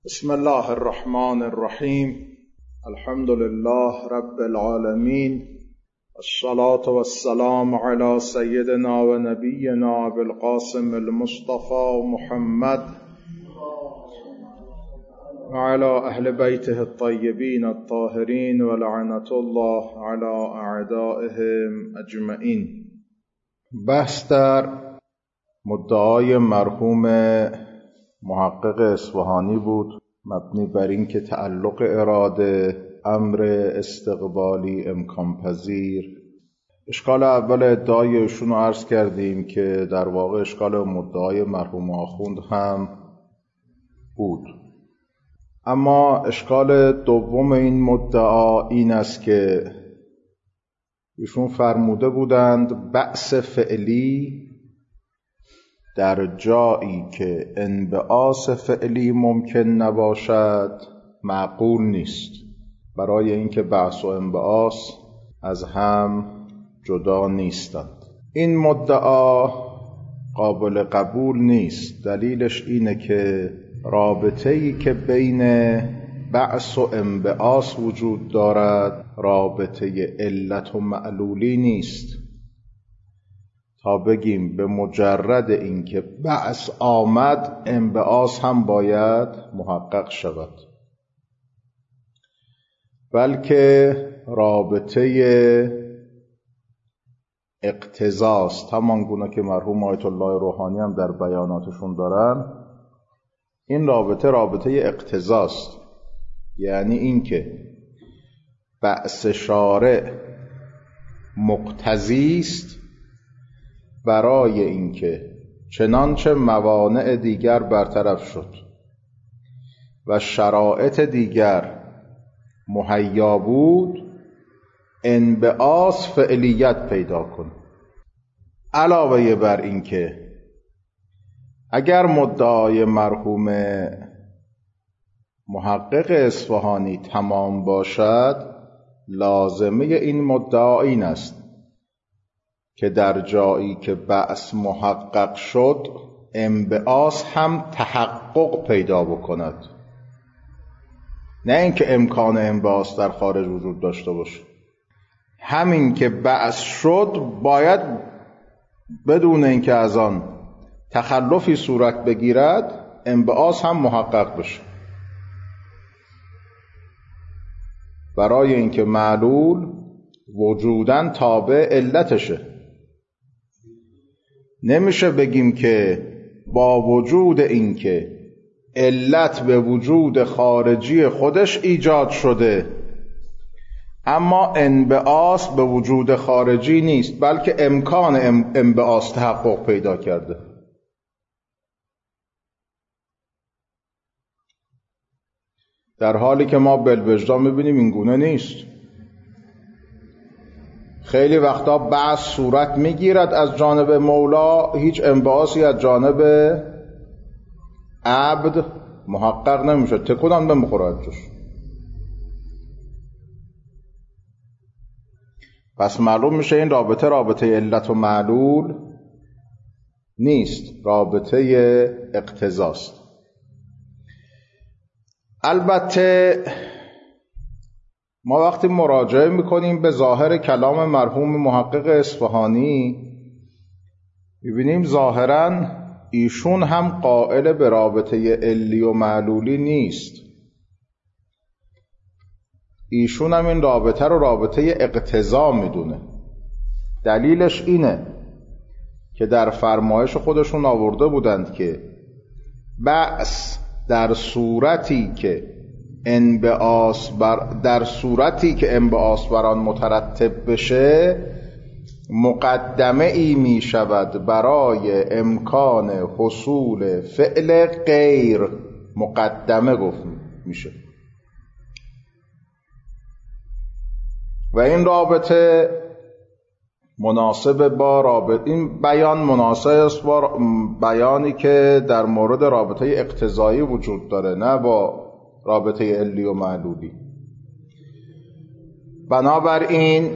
بسم الله الرحمن الرحیم. الحمد لله رب العالمین، الصلاة والسلام على سیدنا و نبینا بالقاسم المصطفى محمد وعلى اهل بیته الطیبین الطاهرین ولعنة الله على اعدائهم اجمعین. بحث در مدعای مرحوم محقق اصفهانی بود، مبنی بر این که تعلق اراده امر استقبالی امکان پذیر. اشکال اول ادعای ایشون رو عرض کردیم که در واقع اشکال مدعای مرحوم آخوند هم بود. اما اشکال دوم این مدعا این است که ایشون فرموده بودند بأس فعلی در جایی که انبعاث فعلی ممکن نباشد معقول نیست، برای اینکه بأس و انبعاث از هم جدا نیستند. این مدعا قابل قبول نیست. دلیلش اینه که رابطه‌ای که بین بأس و انبعاث وجود دارد رابطه علت و معلولی نیست. تا بگیم به مجرد اینکه بأس آمد انبعاث هم باید محقق شود، بلکه رابطه اقتضاست. همان گونه که مرحوم آیت الله روحانی هم در بیاناتشون دارن، این رابطه اقتضاست. یعنی اینکه بأس شارع مقتضی است برای اینکه چنانچه موانع دیگر برطرف شد و شرایط دیگر مهیا بود انبعاث فعلیت پیدا کن. علاوه بر اینکه اگر مدعای مرحوم محقق اصفهانی تمام باشد، لازمه این مدعا این است که در جایی که بأس محقق شد انبعاث هم تحقق پیدا بکند، نه اینکه امکان انبعاث در خارج وجود داشته باشه. همین که بأس شد باید بدون اینکه از آن تخلفی صورت بگیرد انبعاث هم محقق بشه، برای اینکه معلول وجوداً تابع علتشه. نمیشه بگیم که با وجود اینکه علت به وجود خارجی خودش ایجاد شده اما انبعاث به وجود خارجی نیست، بلکه امکان انبعاث تحقق پیدا کرده. در حالی که ما بالوجدان میبینیم این گونه نیست. خیلی وقتا بحث صورت میگیرد از جانب مولا، هیچ انبعاثی از جانب عبد محقق نمیشه، تکونم نمیخوره ازش. پس معلوم میشه این رابطه علت و معلول نیست، رابطه اقتضاست. البته ما وقتی مراجعه میکنیم به ظاهر کلام مرحوم محقق اصفهانی میبینیم ظاهراً ایشون هم قائل به رابطه علی و معلولی نیست. ایشون هم این رابطه رو رابطه اقتضا میدونه. دلیلش اینه که در فرمایش خودشون آورده بودند که بأس در صورتی که انبعاث بر آن مترتب بشه مقدمه ای می شود برای امکان حصول فعل غیر مقدمه گفت میشه. و این رابطه مناسب با این بیان مناسب است با بیانی که در مورد رابطه اقتضایی وجود داره، نه با رابطه علی و معلولی. بنابراین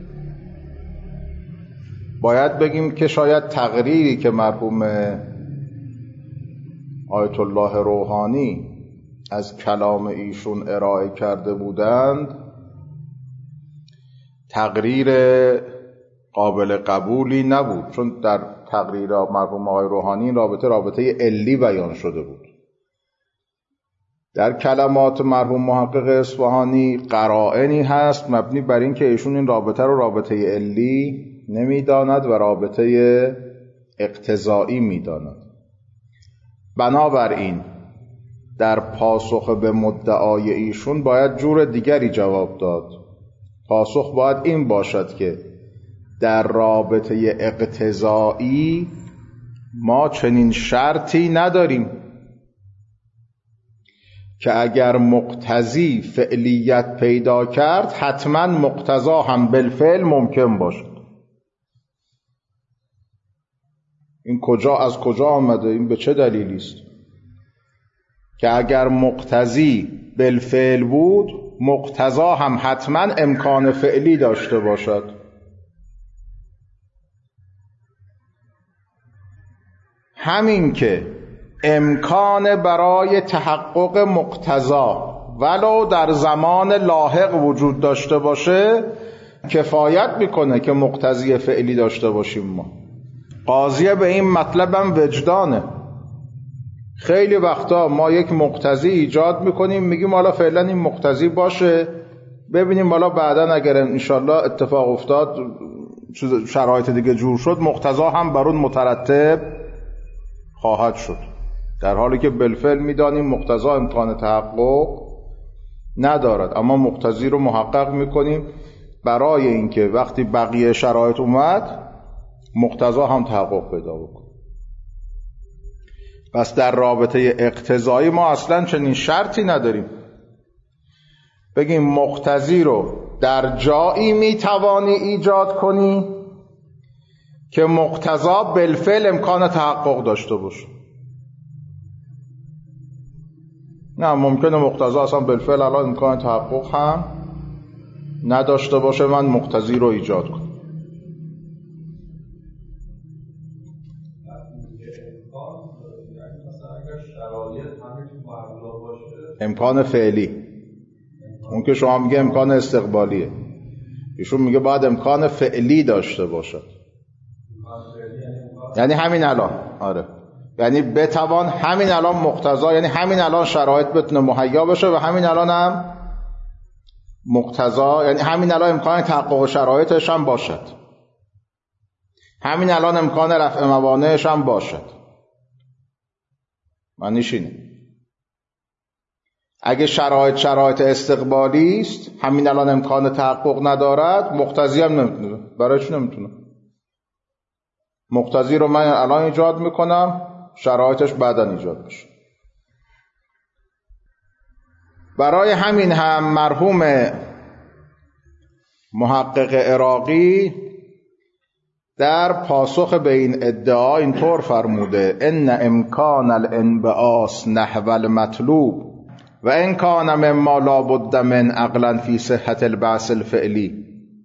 باید بگیم که شاید تقریری که مرحوم آیت الله روحانی از کلام ایشون ارائه کرده بودند تقریر قابل قبولی نبود، چون در تقریر مرحوم آقای روحانی رابطه علی بیان شده بود. در کلمات مرحوم محقق اصفهانی قرائنی هست مبنی بر این که ایشون این رابطه رو رابطه علی نمیداند و رابطه اقتضایی میداند. بنابراین در پاسخ به مدعای ایشون باید جور دیگری جواب داد. پاسخ باید این باشد که در رابطه اقتضایی ما چنین شرطی نداریم که اگر مقتضی فعلیت پیدا کرد حتما مقتضا هم بالفعل ممکن باشد. این از کجا آمده؟ این به چه دلیلی است که اگر مقتضی بالفعل بود مقتضا هم حتما امکان فعلی داشته باشد؟ همین که امکان برای تحقق مقتضا ولو در زمان لاحق وجود داشته باشه کفایت میکنه که مقتضی فعلی داشته باشیم. ما قاضیه به این مطلبم وجدانه. خیلی وقتا ما یک مقتضی ایجاد میکنیم، میگیم حالا فعلا این مقتضی باشه، ببینیم حالا بعدا اگر انشالله اتفاق افتاد شرایط دیگه جور شد مقتضا هم بر اون مترتب خواهد شد، در حالی که بالفعل میدانیم مقتضا امکان تحقق ندارد، اما مقتضی رو محقق میکنیم برای اینکه وقتی بقیه شرایط اومد مقتضا هم تحقق پیدا بکنه. پس در رابطه اقتضایی ما اصلا چنین شرطی نداریم بگیم مقتضی رو در جایی میتوانی ایجاد کنی که مقتضا بالفعل امکان تحقق داشته باشه. نه، ممکنه مقتضا اصلا بالفعل الان امکان تحقق هم نداشته باشه، من مقتضی رو ایجاد کنم. امکان فعلی، اون که شما میگه امکان استقبالیه، ایشون میگه باید امکان فعلی داشته باشد. یعنی همین الان، آره، یعنی بتوان همین الان مقتضا، یعنی همین الان شرایط بتونه مهیا بشه و همین الان هم مقتضا، یعنی همین الان امکان تحقق شرایطش هم باشد، همین الان امکان رفع موانعش هم باشد. معنیش اینه اگه شرایط استقبالی است، همین الان امکان تحقق ندارد، مقتضی هم نمیتونه. برایش نمیتونه. مقتضی رو من الان ایجاد میکنم، شرایطش بعداً ایجاد بشه. برای همین هم مرحوم محقق عراقی در پاسخ به این ادعا اینطور فرموده: ان امکان الانبعاث نحو المطلوب و ان کان مما لا بد من عقلا فی صحة البعث الفعلی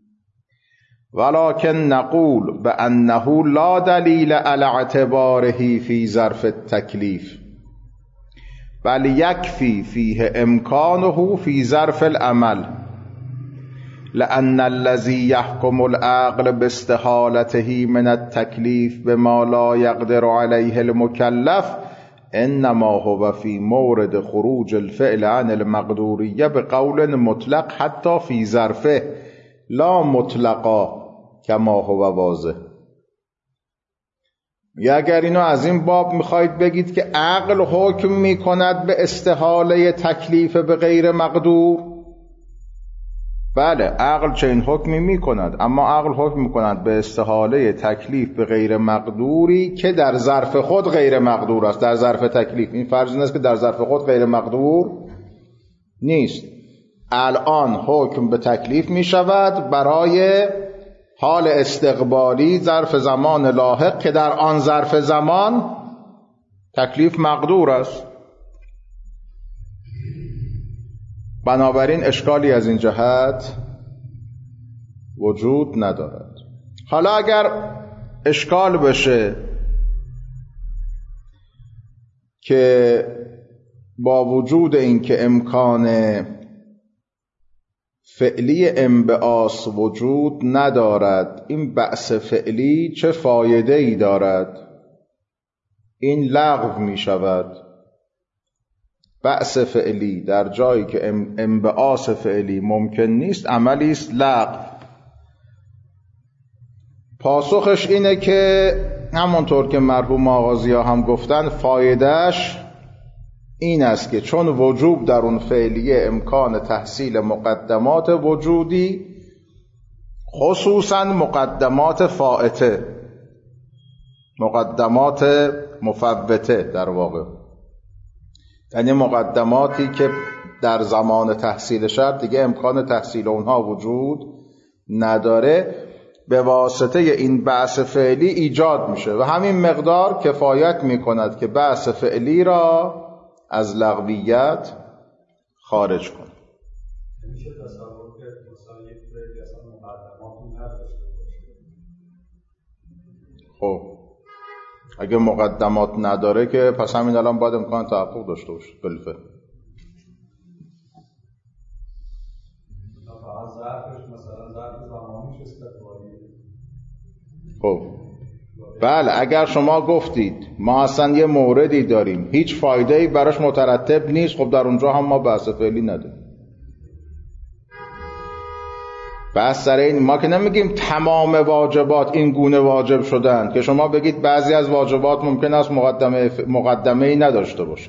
ولكن نقول بأنه لا دلیل على اعتباره فی ظرف التکلیف بل یکفی فیه امکانه فی ظرف العمل لأن الذي يحكم العقل باستحالته من التكليف بما لا يقدر عليه المكلف انما هو في مورد خروج الفعل عن المقدورية بقول مطلق حتى في ظرفه لا مطلقا كما هو واضح. یا اگر اینو از این باب میخواید بگید که عقل حکم میکند به استحاله تکلیف به غیر مقدور، بله عقل چنین حکمی میکند، اما عقل حکم میکند به استحاله تکلیف به غیر مقدوری که در ظرف خود غیر مقدور است. در ظرف تکلیف این فرض نیست که در ظرف خود غیر مقدور نیست. الان حکم به تکلیف میشود برای حال استقبالی ظرف زمان لاحق که در آن ظرف زمان تکلیف مقدور است. بنابراین اشکالی از این جهت وجود ندارد. حالا اگر اشکال بشه که با وجود اینکه امکان فعلی انبعاث وجود ندارد، این بعث فعلی چه فایده ای دارد؟ این لغو می شود. بعث فعلی در جایی که انبعاث فعلی ممکن نیست، عملی است لغو. پاسخش اینه که همونطور که مرحوم آغازی‌ها هم گفتن، فایدهش این است که چون وجوب در اون فعلیه امکان تحصیل مقدمات وجودی، خصوصا مقدمات فائته، مقدمات مفوته در واقع، یعنی مقدماتی که در زمان تحصیل شرط دیگه امکان تحصیل اونها وجود نداره، به واسطه این بعث فعلی ایجاد میشه و همین مقدار کفایت میکند که بعث فعلی را از لغویت خارج کنه. میشه تصور کرد مثلا یک فعلی اصلا مقدماتی نداشته باشه؟ خب اگه مقدمات نداره که پس همین الان باید امکان تحقق داشته باشه بالفعل. فقط ظرفش مثلا ظرف زمانیش استقبالیه. خب بله، اگر شما گفتید ما اصلا یه موردی داریم هیچ فایده‌ای براش مترتب نیست، خب در اونجا هم ما بحث فعلی نداریم. بحث سر این ما که نمیگیم تمام واجبات این گونه واجب شدن که شما بگید بعضی از واجبات ممکن است مقدمه‌ای نداشته باشه.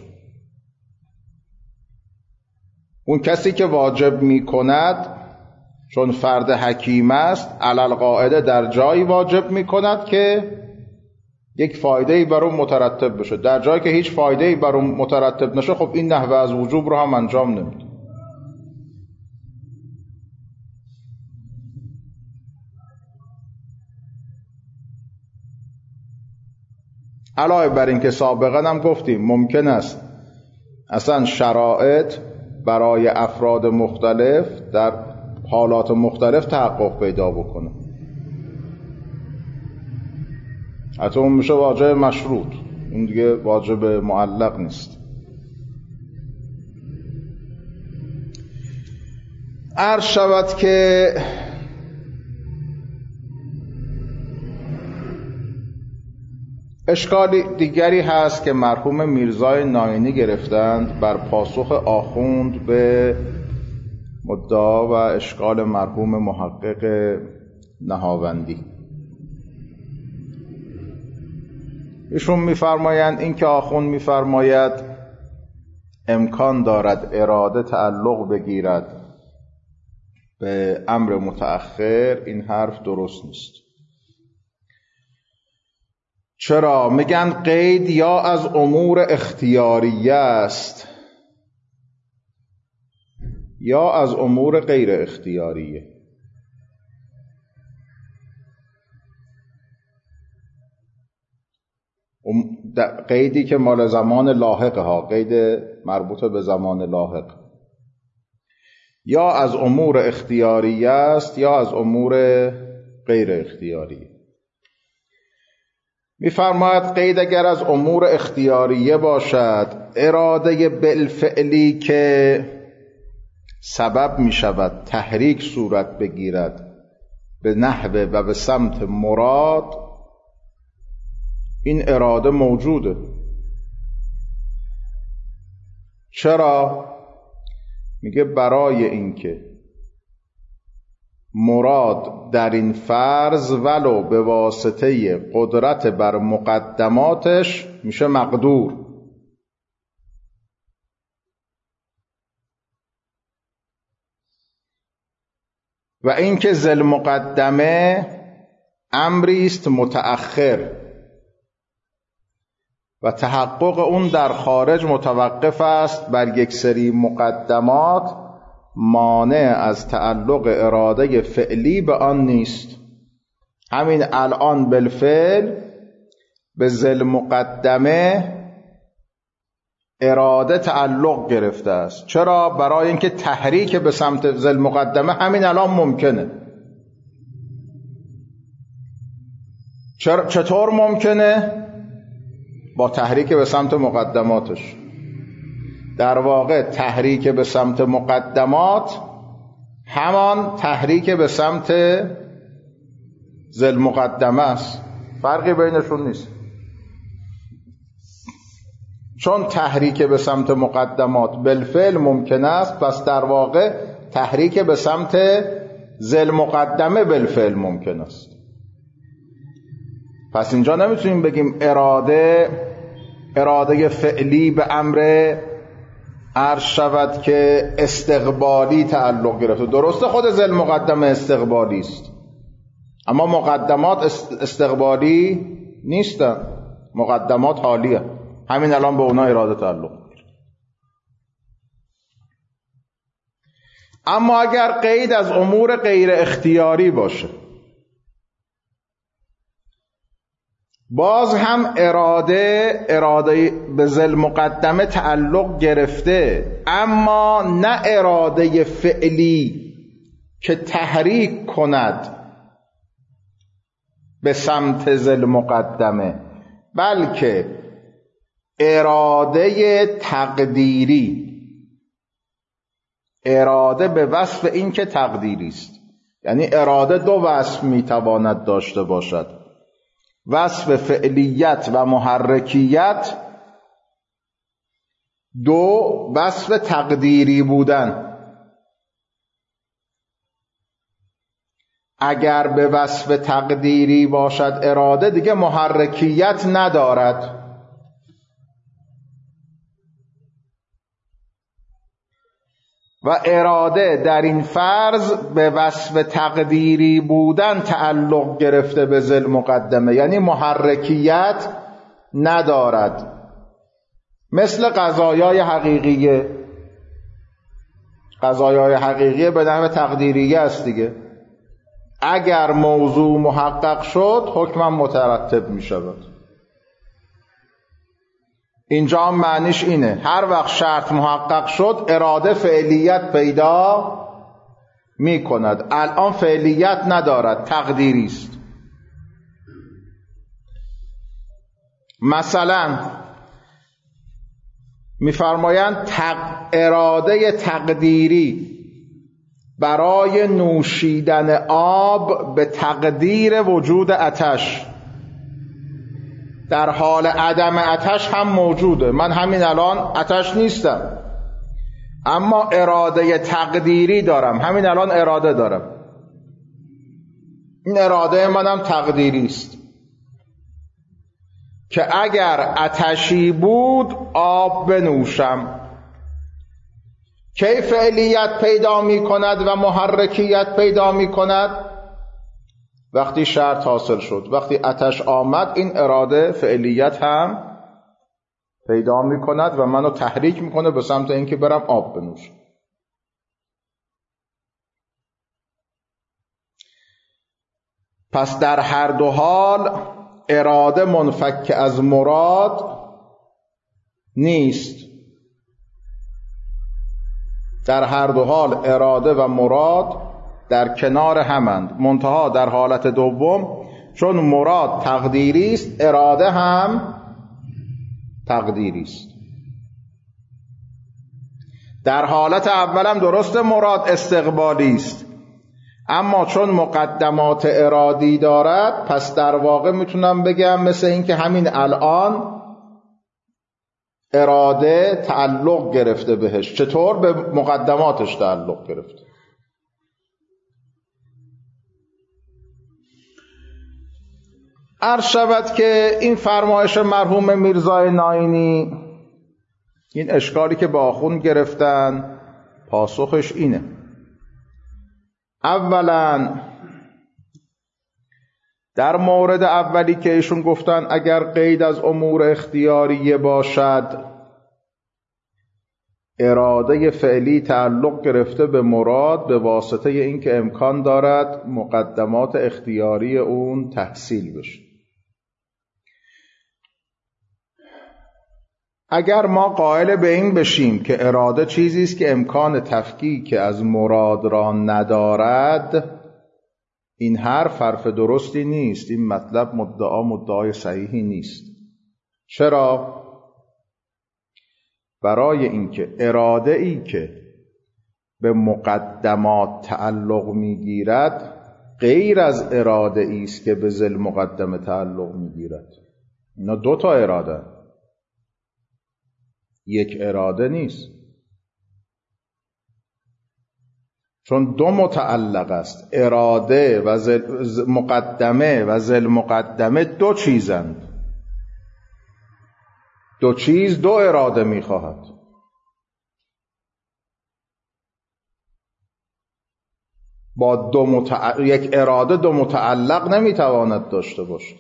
اون کسی که واجب میکند چون فرد حکیم است، علل قاعده در جایی واجب میکند که یک فایده‌ای بر اون مترتب بشه. در جایی که هیچ فایده‌ای بر اون مترتب نشه، خب این نحوه از وجوب رو هم انجام نمیده. علاوه بر این که سابقا هم گفتیم ممکن است اصلا شرایط برای افراد مختلف در حالات مختلف تحقق پیدا بکنه، حتی اون میشه واجب مشروط، اون دیگه واجب معلق نیست. عرض شود که اشکال دیگری هست که مرحوم میرزای ناینی گرفتند بر پاسخ آخوند به مدعا و اشکال مرحوم محقق نهاوندی. ایشون میفرمایند این که آخوند میفرماید امکان دارد اراده تعلق بگیرد به امر متأخر، این حرف درست نیست. چرا؟ میگن قید یا از امور اختیاریه است یا از امور غیر اختیاریه. قیدی که مال زمان لاحقه ها، قید مربوط به زمان لاحق، یا از امور اختیاریه است یا از امور غیر اختیاریه. میفرماید قید اگر از امور اختیاریه باشد، اراده بالفعلی که سبب می شود تحریک صورت بگیرد به نحو و به سمت مراد، این اراده موجوده. چرا؟ میگه برای اینکه مراد در این فرض ولو به واسطه قدرت بر مقدماتش میشه مقدور. و اینکه ذل مقدمه امری است متأخر و تحقق اون در خارج متوقف است بر یک سری مقدمات مانع از تعلق اراده فعلی به آن نیست. همین الان بالفعل به ذل مقدمه اراده تعلق گرفته است. چرا؟ برای اینکه تحریک به سمت ذل مقدمه همین الان ممکنه. چطور ممکنه؟ با تحریک به سمت مقدماتش. در واقع تحریک به سمت مقدمات همان تحریک به سمت ذل مقدمه است، فرقی بینشون نیست. چون تحریک به سمت مقدمات بالفعل ممکن است، پس در واقع تحریک به سمت ذل مقدمه بالفعل ممکن است. پس اینجا نمیتونیم بگیم اراده فعلی به امر عرض شود که استقبالی تعلق گرفته. درسته خود ذل مقدمه استقبالی است، اما مقدمات استقبالی نیستن، مقدمات حالیه. همین الان به اونا اراده تعلق میگیره. اما اگر قید از امور غیر اختیاری باشه، باز هم اراده به ذل مقدمه تعلق گرفته، اما نه اراده فعلی که تحریک کند به سمت ذل مقدمه، بلکه اراده تقدیری، اراده به وصف این که تقدیری است. یعنی اراده دو وصف میتواند داشته باشد: وصف فعلیت و محرکیت، دو وصف تقدیری بودن. اگر به وصف تقدیری باشد اراده، دیگه محرکیت ندارد. و اراده در این فرض به وصف تقدیری بودن تعلق گرفته به ذل مقدمه، یعنی محرکیت ندارد. مثل قضایای حقیقیه. قضایای حقیقیه به نحو تقدیریه است دیگه. اگر موضوع محقق شد حکمم مترتب می شود. اینجا هم معنیش اینه، هر وقت شرط محقق شد اراده فعلیت پیدا می کند. الان فعلیت ندارد، تقدیری است. مثلا می‌فرمایند اراده تقدیری برای نوشیدن آب به تقدیر وجود آتش، در حال عدم آتش هم موجوده. من همین الان آتش نیستم، اما اراده تقدیری دارم، همین الان اراده دارم. این اراده منم تقدیری است که اگر آتشی بود آب بنوشم. کی فعلیت پیدا می کند و محرکیت پیدا می کند؟ وقتی شرط حاصل شد، وقتی آتش آمد، این اراده فعلیت هم پیدا می کند و منو تحریک می کنه به سمت اینکه برم آب بنوشم. پس در هر دو حال اراده منفک از مراد نیست. در هر دو حال اراده و مراد در کنار همند، منتها در حالت دوم چون مراد تقدیری است، اراده هم تقدیری است. در حالت اولم درست مراد استقبالی است، اما چون مقدمات ارادی دارد، پس در واقع میتونم بگم مثل این که همین الان اراده تعلق گرفته بهش. چطور؟ به مقدماتش تعلق گرفته. عرض شود که این فرمایش مرحوم میرزای ناینی، این اشکالی که با آخوند گرفتن، پاسخش اینه: اولا در مورد اولی که ایشون گفتن اگر قید از امور اختیاریه باشد، اراده فعلی تعلق گرفته به مراد به واسطه اینکه امکان دارد مقدمات اختیاری اون تحصیل بشه. اگر ما قائل به این بشیم که اراده چیزی است که امکان تفکیک از مراد را ندارد، این حرف درستی نیست. این مطلب مدعای صحیحی نیست. چرا؟ برای اینکه اراده ای که به مقدمات تعلق میگیرد غیر از اراده ای است که به ذل مقدمه تعلق میگیرد. اینا دو تا اراده، یک اراده نیست، چون دو متعلق است. اراده و مقدمه و ذل مقدمه دو چیزند. دو چیز دو اراده میخواهد. با یک اراده دو متعلق نمیتواند داشته باشد.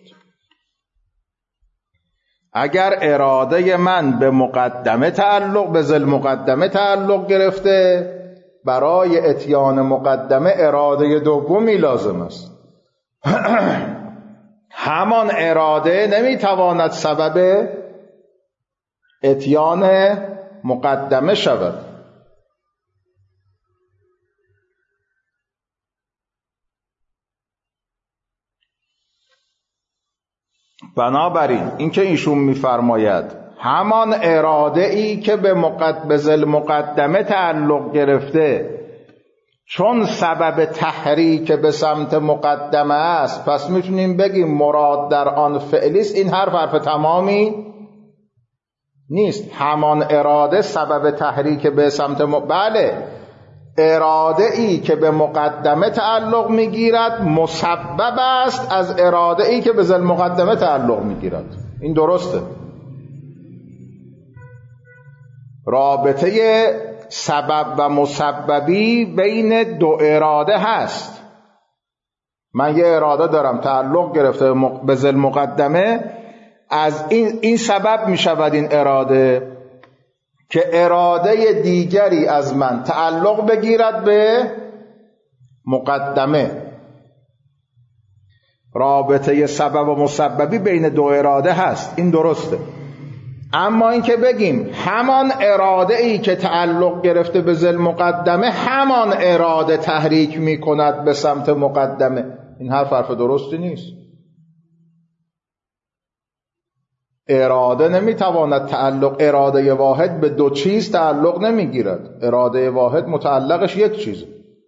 اگر اراده من به مقدمه تعلق، به ذل مقدمه تعلق گرفته، برای اتیان مقدمه اراده دومی لازم است. همان اراده نمیتواند سبب اتیان مقدمه شود. بنابراین اینکه ایشون میفرماید همان اراده ای که به ذل مقدمه تعلق گرفته چون سبب تحریک به سمت مقدمه است، پس میتونیم بگیم مراد در آن فعلی است. این حرف تمامی نیست. همان اراده سبب تحریک به سمت بله، اراده ای که به مقدمه تعلق میگیرد مسبب است از اراده ای که به ذل مقدمه تعلق میگیرد. این درسته. رابطه سبب و مسببی بین دو اراده هست. من یه اراده دارم تعلق گرفته به ذل مقدمه، از این سبب میشود این اراده که اراده دیگری از من تعلق بگیرد به مقدمه. رابطه سبب و مسببی بین دو اراده هست، این درسته. اما این که بگیم همان اراده ای که تعلق گرفته به ذل مقدمه همان اراده تحریک می کند به سمت مقدمه، این حرف درستی نیست. اراده نمیتواند تعلق، اراده واحد به دو چیز تعلق نمیگیرد. اراده واحد متعلقش یک چیزه.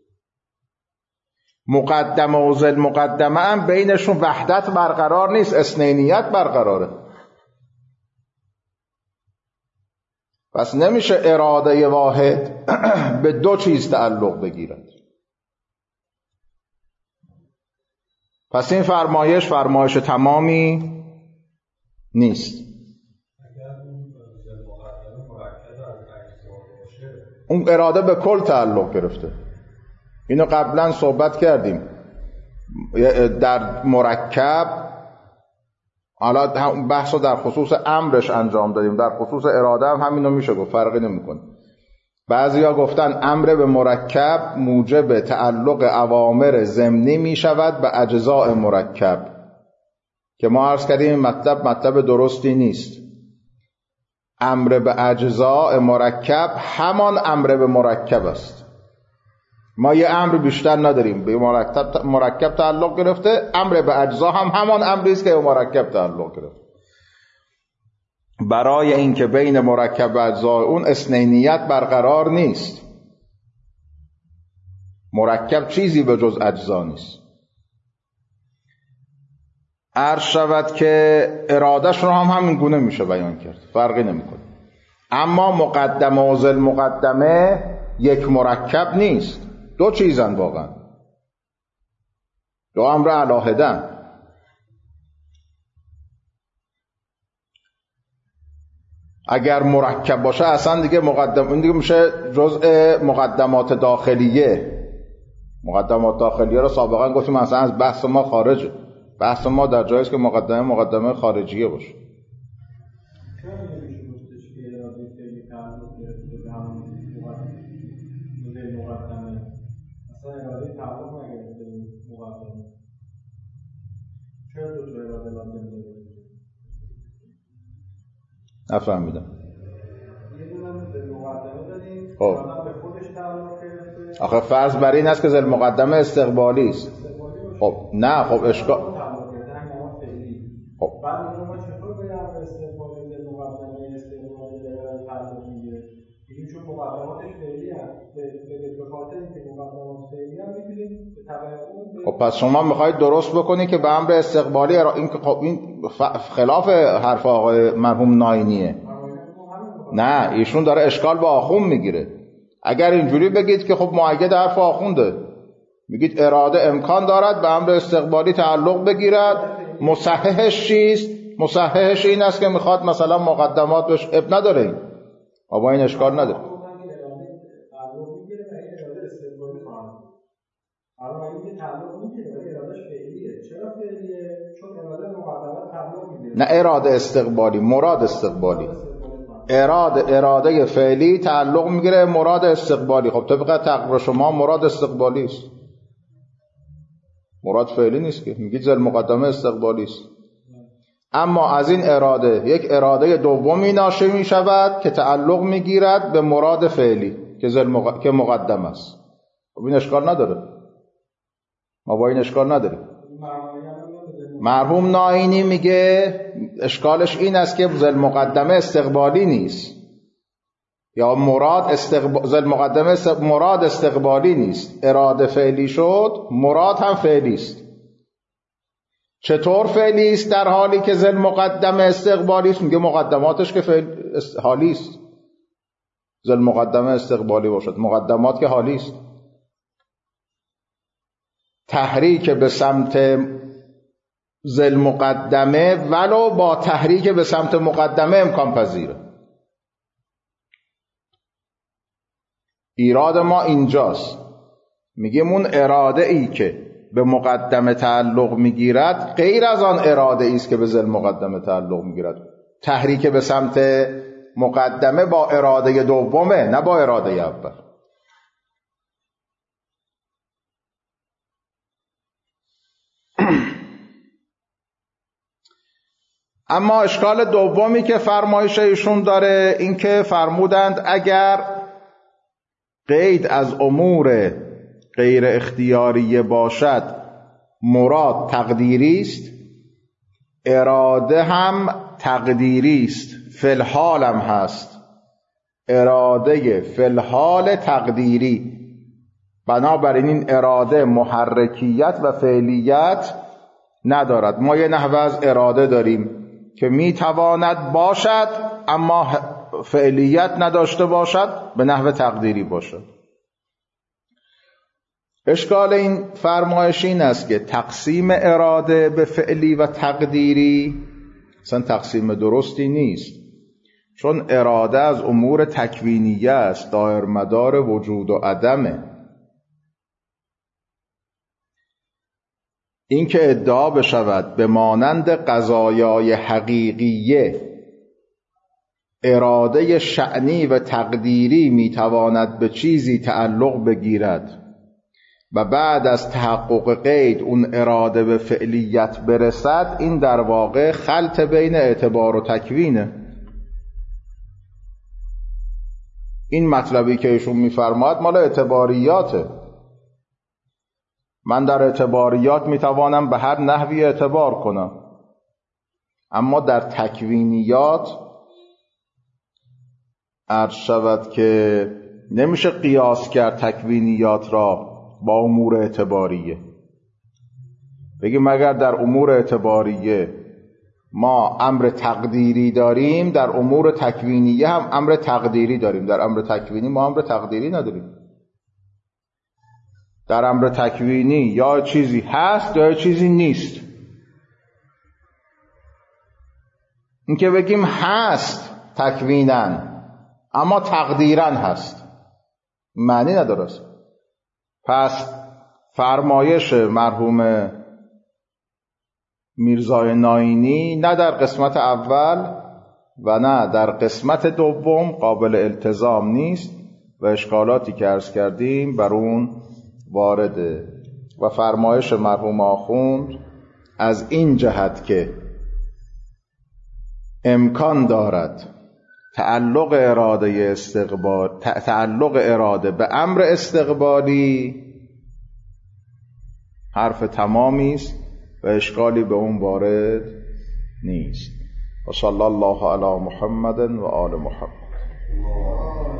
مقدمه و ذل مقدمه هم بینشون وحدت برقرار نیست، اثنینیت برقراره. پس نمیشه اراده واحد به دو چیز تعلق بگیرد. پس این فرمایش تمامی نیست. اون اراده به کل تعلق گرفته. اینو قبلا صحبت کردیم. در مرکب، حالا بحثو در خصوص امرش انجام دادیم، در خصوص اراده هم همینو میشه گفت، فرقی نمیکنه. بعضیا گفتن امر به مرکب موجب تعلق اوامر ضمنی میشود به اجزاء مرکب، که ما عرض کردیم مطلب درستی نیست. امر به اجزاء مرکب همان امر به مرکب است. ما یه امر بیشتر نداریم، به مرکب تعلق گرفته، امر به اجزا هم همان امری است که به مرکب تعلق گرفته. برای اینکه بین مرکب و اجزا اون اثنینیت برقرار نیست. مرکب چیزی به جز اجزا نیست. عرض شود که ارادهش رو هم همین گونه میشه بیان کرد، فرقی نمیکنه. اما مقدمه و ذل مقدمه یک مرکب نیست، دو چیزن واقعا، دو امر علاهدن. اگر مرکب باشه اصلا دیگه این دیگه میشه جزء مقدمات داخلیه. مقدمات داخلیه رو سابقا گفتیم اصلا از بحث ما خارجه. بحث ما در جایی است که مقدمه خارجیه باشه. نفهمیدم. خب آخه فرض بر این است که ذل مقدمه استقبالی است. خب نه، خب اشکال. خب مقدماتش فعلی هست به خاطر اینکه مقدمات فعلی هم می‌تونیم به تبع اون. خب پس شما میخواید درست بکنی که به امر استقبالی این خب این خلاف حرف آقای مرحوم ناینیه. نه ایشون داره اشکال با آخوند میگیره. اگر اینجوری بگید که خب مؤید حرف آخونده، میگید اراده امکان دارد به امر استقبالی تعلق بگیرد، مصححش چیست؟ مصححش این است که میخواد مثلا مقدمات بهش اب نداره، این با این اشکال نداره. نه اراده استقبالی، مراد استقبالی. اراده فعلی تعلق میگیره مراد استقبالی. خب طبق تقریر شما مراد استقبالی است، مراد فعلی نیست که، میگید ذل مقدمه استقبالی است. اما از این اراده یک اراده دومی ناشی می شود که تعلق میگیرد به مراد فعلی که مقدم است. خب این اشکال نداره، ما با این اشکال نداریم. مرحوم ناینی میگه اشکالش این است که ذل مقدمه استقبالی نیست، یا مراد ذل مقدمه مراد استقبالی نیست، اراده فعلی شد، مراد هم فعلی است. چطور فعلی است در حالی که ذل مقدمه استقبالی است؟ میگه مقدماتش که حالی است. ذل مقدمه استقبالی باشد، مقدمات که حالی است. تحریک به سمت ذل مقدمه ولو با تحریک به سمت مقدمه امکان پذیره. ایراد ما اینجاست، میگیم اون اراده ای که به مقدمه تعلق میگیرد غیر از آن اراده ای است که به ذل مقدمه تعلق میگیرد. تحریک به سمت مقدمه با اراده دومه، نه با اراده اول. اما اشکال دومی که فرمایش ایشون داره این که فرمودند اگر قید از امور غیر اختیاریه باشد مراد تقدیری است، اراده هم تقدیری است، فی الحال هم هست، اراده فی الحال تقدیری. بنابراین این اراده محرکیت و فعلیت ندارد. ما یه نحوه از اراده داریم که میتواند باشد اما فعلیت نداشته باشد، به نحو تقدیری باشد. اشکال این فرمایش این است که تقسیم اراده به فعلی و تقدیری اصلا تقسیم درستی نیست، چون اراده از امور تکوینیه است، دایر مدار وجود و عدمه. این که ادعا بشود به مانند قضایای حقیقیه اراده شأنی و تقدیری میتواند به چیزی تعلق بگیرد و بعد از تحقق قید اون اراده به فعلیت برسد، این در واقع خلط بین اعتبار و تکوینه. این مطلبی که ایشون میفرماید مال اعتباریاته. من در اعتباریات میتوانم به هر نحوی اعتبار کنم، اما در تکوینیات عرض شود که نمیشه قیاس کرد تکوینیات را با امور اعتباریه. بگیم اگر در امور اعتباریه ما امر تقدیری داریم، در امور تکوینیه هم امر تقدیری داریم. در امر تکوینی ما امر تقدیری نداریم. در امر تکوینی یا چیزی هست یا چیزی نیست. این که بگیم هست تکویناً اما تقدیراً هست معنی نداره. پس فرمایش مرحوم میرزای ناینی نه در قسمت اول و نه در قسمت دوم قابل التزام نیست و اشکالاتی که عرض کردیم بر اون وارده. و فرمایش مرحوم آخوند از این جهت که امکان دارد تعلق اراده به امر استقبالی حرف تمامی است و اشکالی به اون وارد نیست. و صلی الله علی محمد و آل محمد.